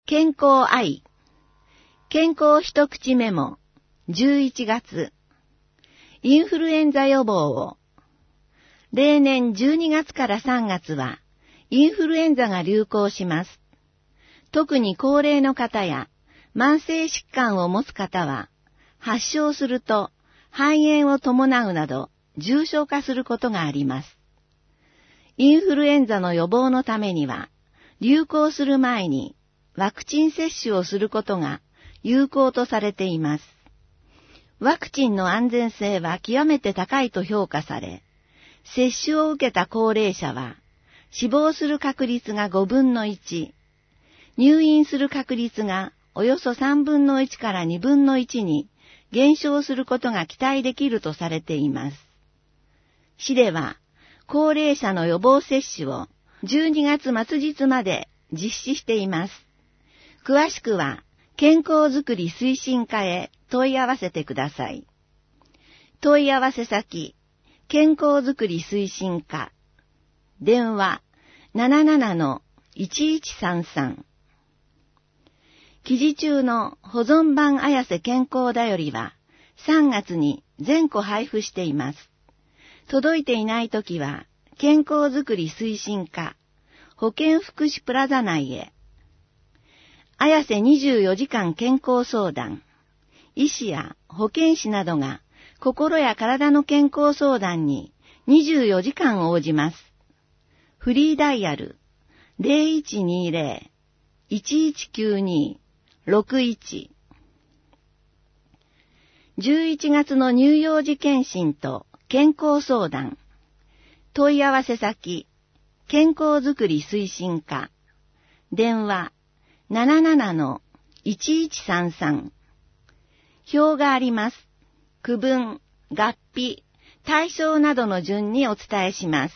健康愛。健康一口メモ。11月。インフルエンザ予防を。例年12月から3月は、インフルエンザが流行します。特に高齢の方や、慢性疾患を持つ方は、発症すると、肺炎を伴うなど、重症化することがあります。インフルエンザの予防のためには、流行する前に、ワクチン接種をすることが有効とされています。ワクチンの安全性は極めて高いと評価され、接種を受けた高齢者は死亡する確率が5分の1、入院する確率がおよそ3分の1から2分の1に減少することが期待できるとされています。市では高齢者の予防接種を12月末日まで実施しています。詳しくは、健康づくり推進課へ問い合わせてください。問い合わせ先、健康づくり推進課。電話、77-1133。記事中の保存版綾瀬健康だよりは、3月に全個配布しています。届いていないときは、健康づくり推進課、保健福祉プラザ内へ。綾瀬24時間健康相談。医師や保健師などが心や体の健康相談に24時間応じます。フリーダイヤル 0120-1192-61。11月の乳幼児健診と健康相談。問い合わせ先、健康づくり推進課。電話、77-1133。表があります。区分、合併、対象などの順にお伝えします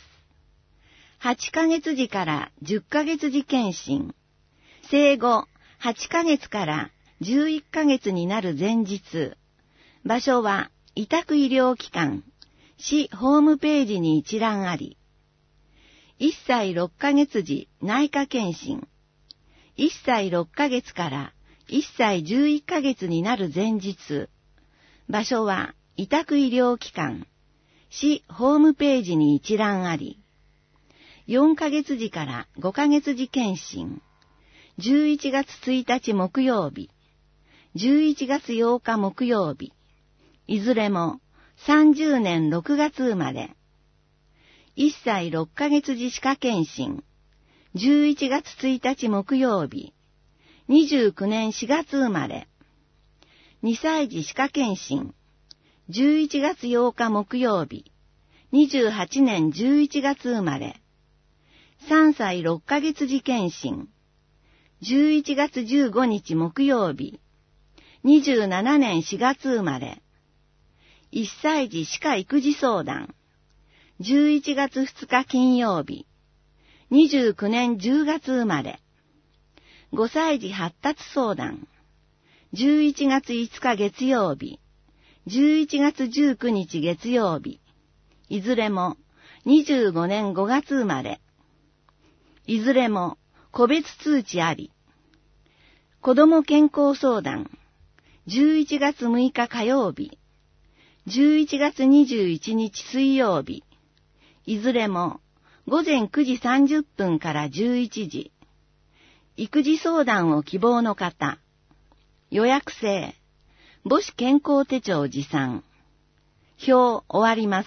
。8ヶ月時から10ヶ月時検診。生後8ヶ月から11ヶ月になる前日。場所は委託医療機関。市ホームページに一覧あり。1歳6ヶ月時内科検診。1歳6ヶ月から1歳11ヶ月になる前日。場所は委託医療機関。市ホームページに一覧あり。4ヶ月時から5ヶ月時検診。11月1日木曜日。11月8日木曜日。いずれも30年6月生まれ。1歳6ヶ月時歯科検診。11月1日木曜日。29年4月生まれ。2歳児歯科検診。11月8日木曜日。28年11月生まれ。3歳6ヶ月時検診。11月15日木曜日。27年4月生まれ。1歳児歯科育児相談。11月2日金曜日。29年10月生まれ。5歳児発達相談。11月5日月曜日。11月19日月曜日。いずれも25年5月生まれ。いずれも個別通知あり。子ども健康相談。11月6日火曜日。11月21日水曜日。いずれも午前9時30分から11時。育児相談を希望の方。予約制。母子健康手帳持参。表終わります。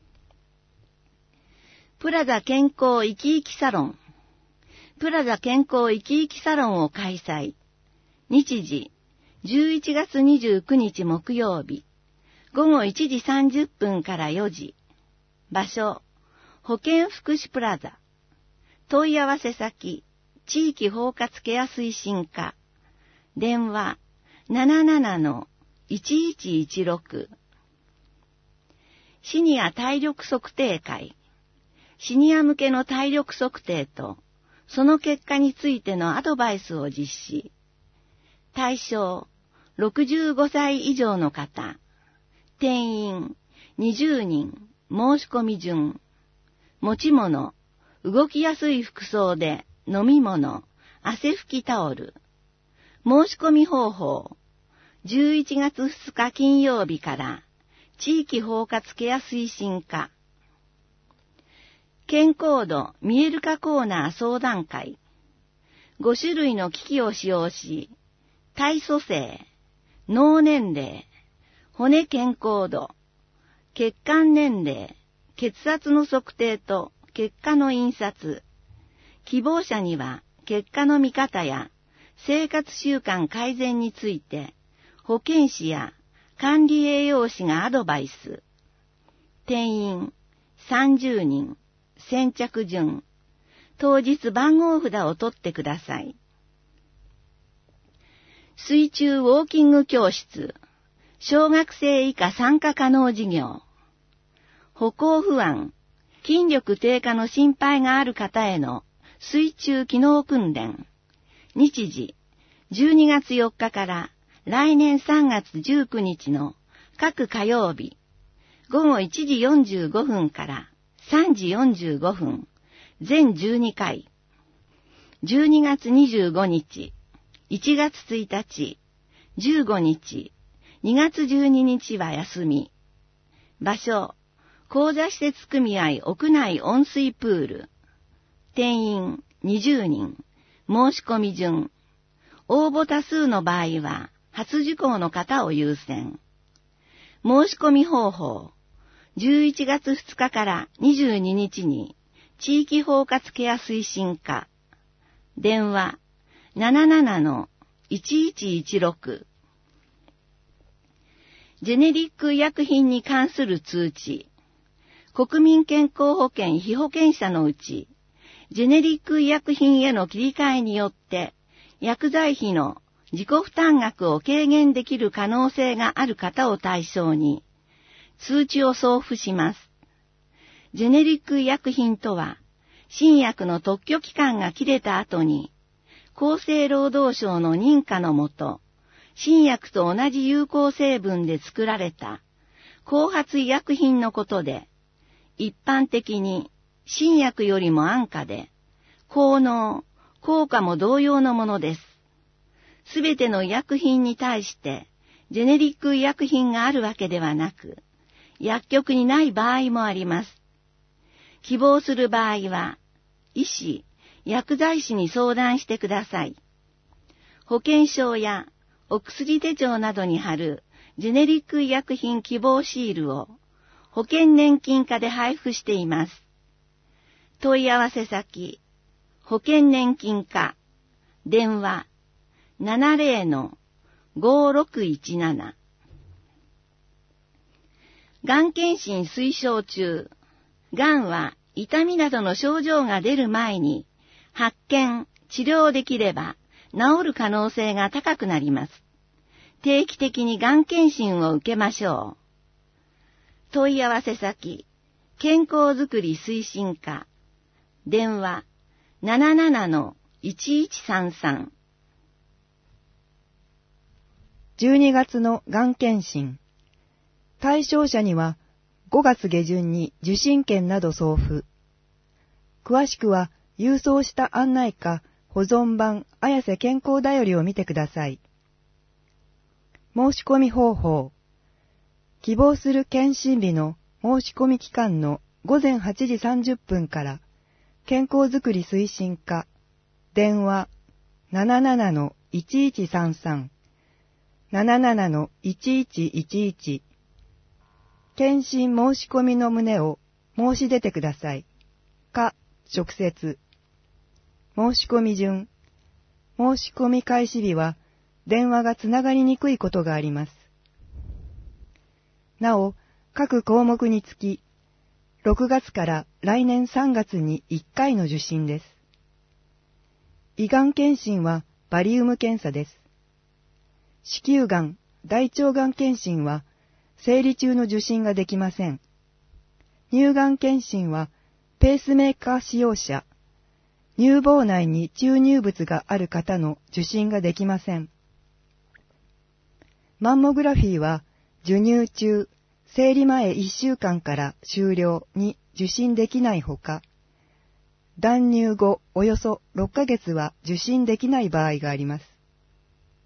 プラザ健康生き生きサロン。プラザ健康生き生きサロンを開催。日時、11月29日木曜日。午後1時30分から4時。場所、保健福祉プラザ。問い合わせ先、地域包括ケア推進課。電話、77-1116。シニア体力測定会。シニア向けの体力測定と、その結果についてのアドバイスを実施。対象、65歳以上の方。定員、20人。申し込み順。持ち物、動きやすい服装で飲み物、汗拭きタオル、 申し込み方法。11月2日金曜日から地域包括ケア推進課。健康度見える化コーナー相談会。5種類の機器を使用し、体組成、脳年齢、骨健康度、血管年齢、血圧の測定と結果の印刷。希望者には結果の見方や生活習慣改善について保健師や管理栄養士がアドバイス。定員30人、先着順。当日番号札を取ってください。水中ウォーキング教室。小学生以下参加可能事業。歩行不安、筋力低下の心配がある方への水中機能訓練。日時、12月4日から来年3月19日の各火曜日、午後1時45分から3時45分、全12回。12月25日、1月1日、15日、2月12日は休み。場所、講座施設組合屋内温水プール。定員20人。申し込み順。応募多数の場合は、初受講の方を優先。申し込み方法。11月2日から22日に、地域包括ケア推進課。電話 77-1116。ジェネリック医薬品に関する通知。国民健康保険被保険者のうち、ジェネリック医薬品への切り替えによって、薬剤費の自己負担額を軽減できる可能性がある方を対象に、通知を送付します。ジェネリック医薬品とは、新薬の特許期間が切れた後に、厚生労働省の認可のもと、新薬と同じ有効成分で作られた後発医薬品のことで、一般的に新薬よりも安価で、効能、効果も同様のものです。すべての医薬品に対して、ジェネリック医薬品があるわけではなく、薬局にない場合もあります。希望する場合は、医師、薬剤師に相談してください。保険証やお薬手帳などに貼るジェネリック医薬品希望シールを保険年金課で配布しています。問い合わせ先、保険年金課、電話 70-5617。がん検診推奨中。がんは痛みなどの症状が出る前に発見、治療できれば治る可能性が高くなります。定期的にがん検診を受けましょう。問い合わせ先、健康づくり推進課、電話 77-1133。 12月のがん検診。対象者には5月下旬に受診券など送付。詳しくは郵送した案内か保存版綾瀬健康だよりを見てください。申し込み方法。希望する検診日の申し込み期間の午前8時30分から健康づくり推進課、電話 77-1133 77-1111。検診申し込みの旨を申し出てください。か、直接。申し込み順。申し込み開始日は電話がつながりにくいことがあります。なお、各項目につき、6月から来年3月に1回の受診です。胃がん検診はバリウム検査です。子宮がん、大腸がん検診は生理中の受診ができません。乳がん検診はペースメーカー使用者、乳房内に注入物がある方の受診ができません。マンモグラフィーは授乳中、生理前1週間から終了に受診できないほか、断乳後およそ6ヶ月は受診できない場合があります。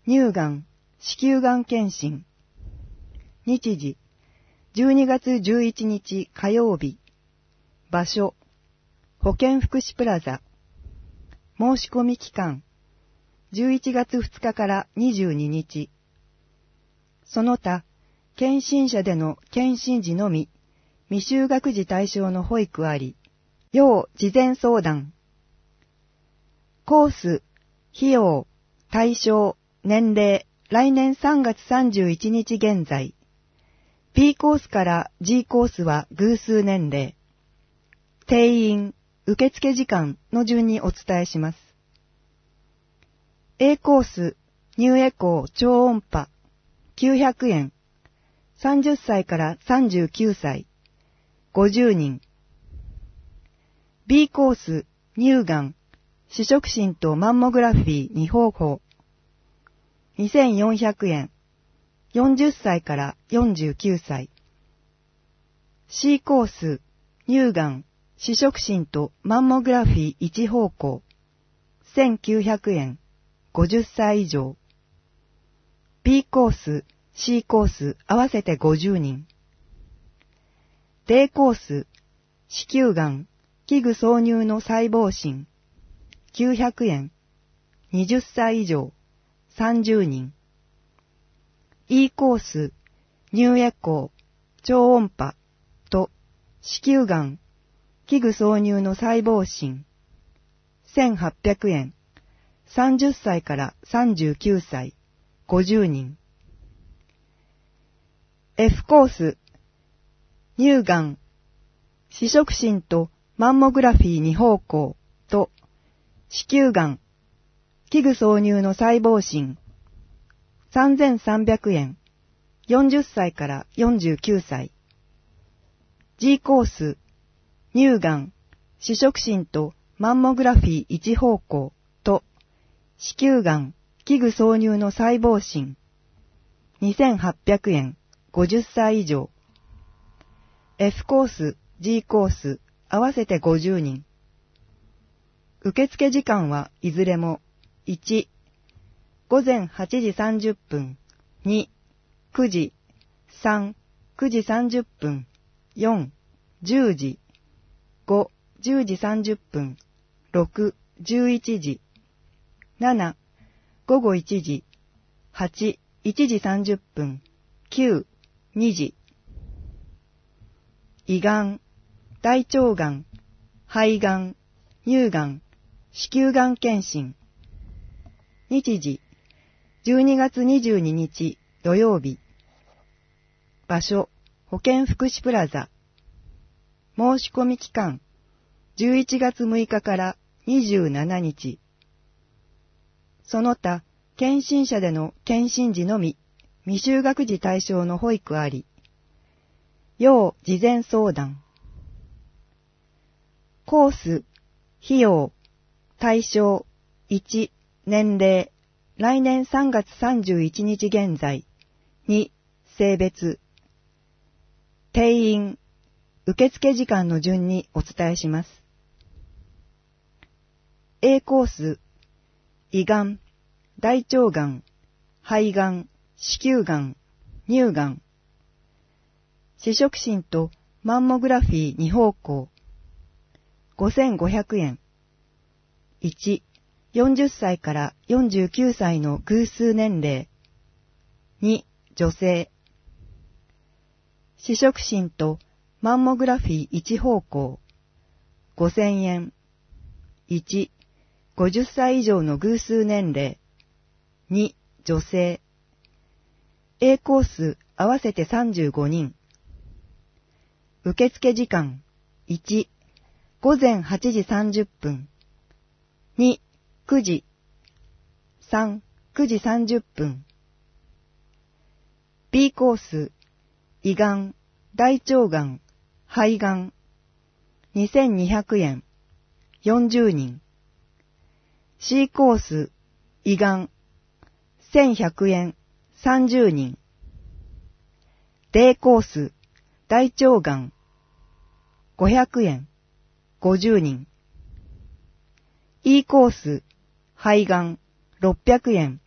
乳がん、子宮がん検診。日時、12月11日火曜日。場所、保健福祉プラザ。申し込み期間、11月2日から22日。その他、検診者での検診時のみ、未就学児対象の保育あり、要事前相談。コース、費用、対象、年齢、来年3月31日現在。P コースから G コースは偶数年齢。定員、受付時間の順にお伝えします。A コース、ニューエコー超音波、900円。30歳から39歳、50人。B コース、乳がん、視触診とマンモグラフィー2方法、2400円。40歳から49歳。C コース、乳がん、視触診とマンモグラフィー1方向、1900円。50歳以上。B コース、C コース合わせて50人。D コース、子宮がん、器具挿入の細胞診、900円。20歳以上、30人。E コース、ニューエコー、超音波と子宮がん、器具挿入の細胞診、1800円。30歳から39歳、50人。F コース、乳がん、視触診とマンモグラフィー2方向と子宮がん、器具挿入の細胞診、3300円、40歳から49歳。G コース、乳がん、視触診とマンモグラフィー1方向と子宮がん、器具挿入の細胞診、2800円、50歳以上。F コース、G コース、合わせて50人。受付時間はいずれも、1、午前8時30分、2、9時、3、9時30分、4、10時、5、10時30分、6、11時、7、午後1時、8、1時30分、9、2時。胃がん、大腸がん、肺がん、乳がん、子宮がん検診。日時、12月22日土曜日。場所、保健福祉プラザ。申し込み期間、11月6日から27日。その他、検診者での検診時のみ、未就学児対象の保育あり。要事前相談。コース、費用、対象、1、年齢、来年3月31日現在。2、性別。定員、受付時間の順にお伝えします。A コース、胃がん、大腸がん、肺がん、子宮がん、乳がん。視触診とマンモグラフィー2方向。5500円。1、40歳から49歳の偶数年齢。2、女性。視触診とマンモグラフィー1方向。5000円。1、50歳以上の偶数年齢。2、女性。A コース合わせて35人。受付時間、1、午前8時30分。2、9時。3、9時30分。B コース、胃がん、大腸がん、肺がん。2200円。40人。C コース、胃がん、1100円。30人。D コース、大腸がん、500円。50人。E コース、肺がん、600円。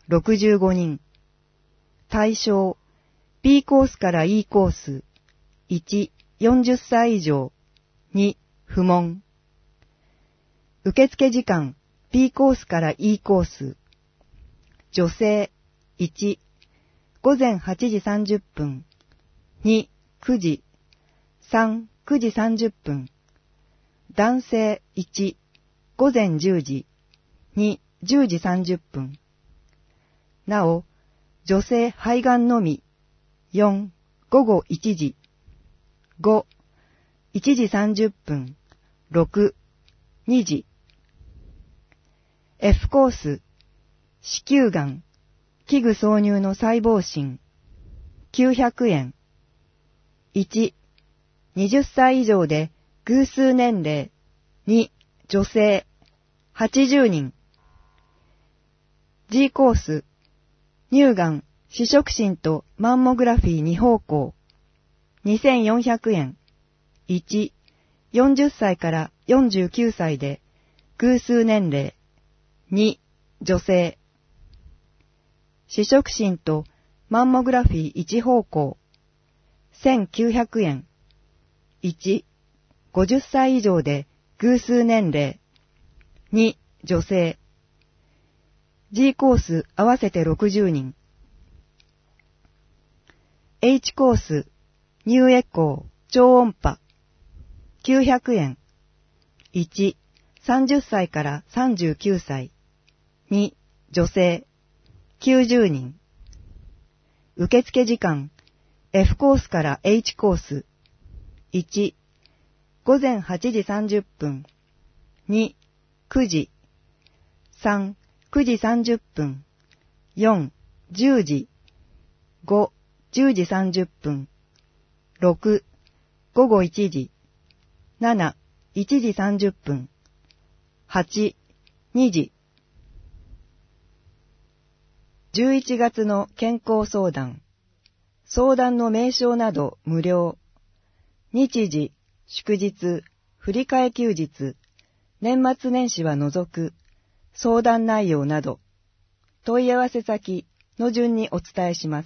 65人。対象、B コースから E コース。1、40歳以上。2、不問。受付時間、B コースから E コース。女性、1、午前8時30分。2、9時。3、9時30分。男性、1、午前10時。2、10時30分。なお、女性肺がんのみ。4、午後1時。5、1時30分。6、2時。F コース、子宮がん、器具挿入の細胞診、900円。1、20歳以上で偶数年齢。2、女性、80人。G コース、乳がん、視触診とマンモグラフィー2方向、2400円。1、40歳から49歳で偶数年齢。2、女性。視触診とマンモグラフィー1方向、1900円。1、50歳以上で偶数年齢。2、女性。G コース合わせて60人。H コース、ニューエコー、超音波。900円。1、30歳から39歳。2、女性。90人。受付時間、F コースから H コース。1、午前8時30分。2、9時。3、9時30分。4、10時。5、10時30分。6、午後1時。7、1時30分。8、2時。11月の健康相談。相談の名称など無料。日時、祝日、振り替え休日、年末年始は除く、相談内容など、問い合わせ先の順にお伝えします。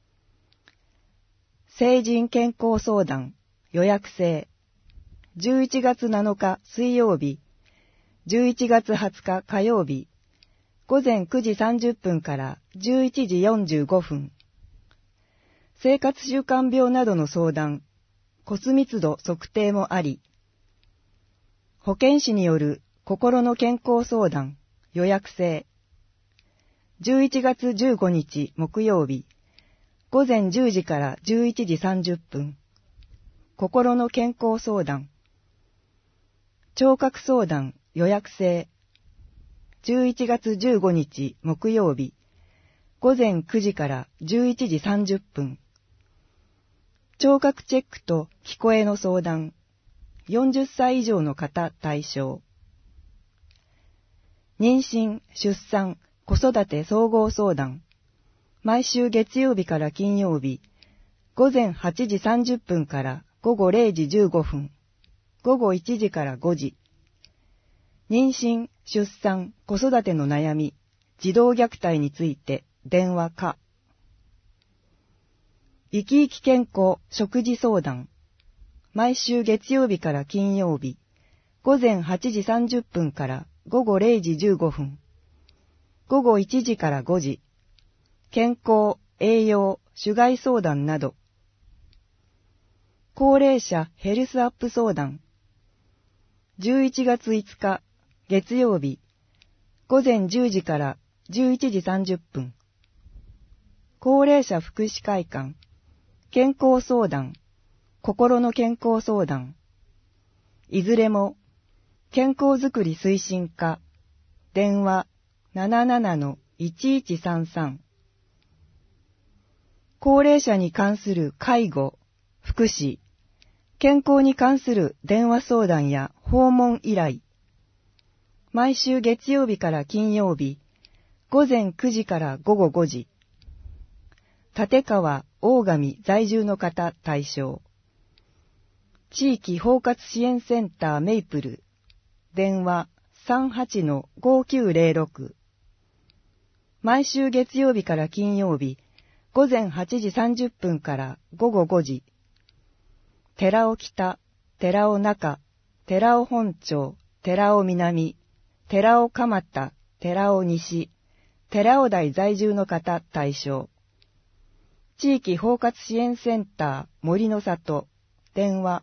成人健康相談、予約制。11月7日水曜日、11月20日火曜日、午前9時30分から11時45分。生活習慣病などの相談、骨密度測定もあり、保健師による心の健康相談、予約制。11月15日木曜日、午前10時から11時30分。心の健康相談。聴覚相談、予約制。11月15日木曜日、午前9時から11時30分。聴覚チェックと聞こえの相談。40歳以上の方対象。妊娠、出産、子育て総合相談。毎週月曜日から金曜日、午前8時30分から午後0時15分。午後1時から5時。妊娠、出産、子育ての悩み、児童虐待について電話か。生き生き健康食事相談。毎週月曜日から金曜日、午前8時30分から午後0時15分。午後1時から5時。健康、栄養、種害相談など。高齢者ヘルスアップ相談。11月5日、月曜日、午前10時から11時30分。高齢者福祉会館、健康相談、心の健康相談。いずれも、健康づくり推進課、電話 77-1133。高齢者に関する介護、福祉、健康に関する電話相談や訪問依頼。毎週月曜日から金曜日、午前9時から午後5時。立川、大神在住の方対象。地域包括支援センターメイプル。電話 38-5906。 毎週月曜日から金曜日、午前8時30分から午後5時、寺尾北、寺尾中、寺尾本町、寺尾南、寺尾蒲田、寺尾西、寺尾台在住の方対象。地域包括支援センター森の里、電話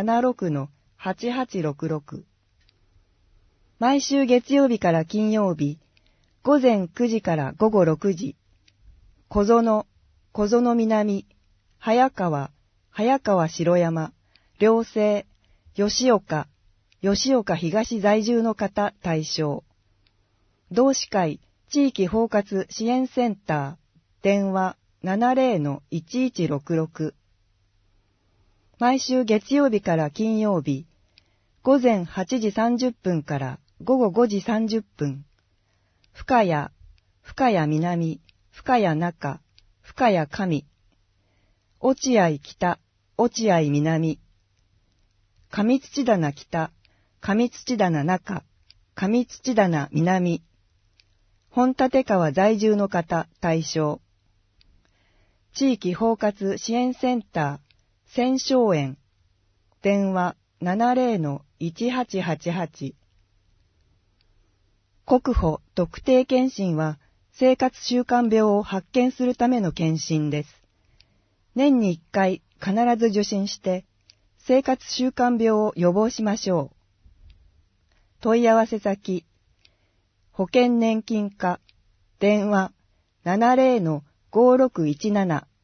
76-8866。毎週月曜日から金曜日、午前9時から午後6時、小園、小園南、早川、早川城山、両西、吉岡、吉岡東在住の方対象。同志会地域包括支援センター、電話 70-1166。毎週月曜日から金曜日、午前8時30分から午後5時30分、深谷、深谷南、深谷中、深谷上、落合北、落合南、上土棚北、上土棚中、上土棚南、本立川在住の方対象。地域包括支援センター、千松園、電話 70-1888。国保特定健診は生活習慣病を発見するための健診です。年に1回必ず受診して生活習慣病を予防しましょう。問い合わせ先、保険年金課、電話 70-5617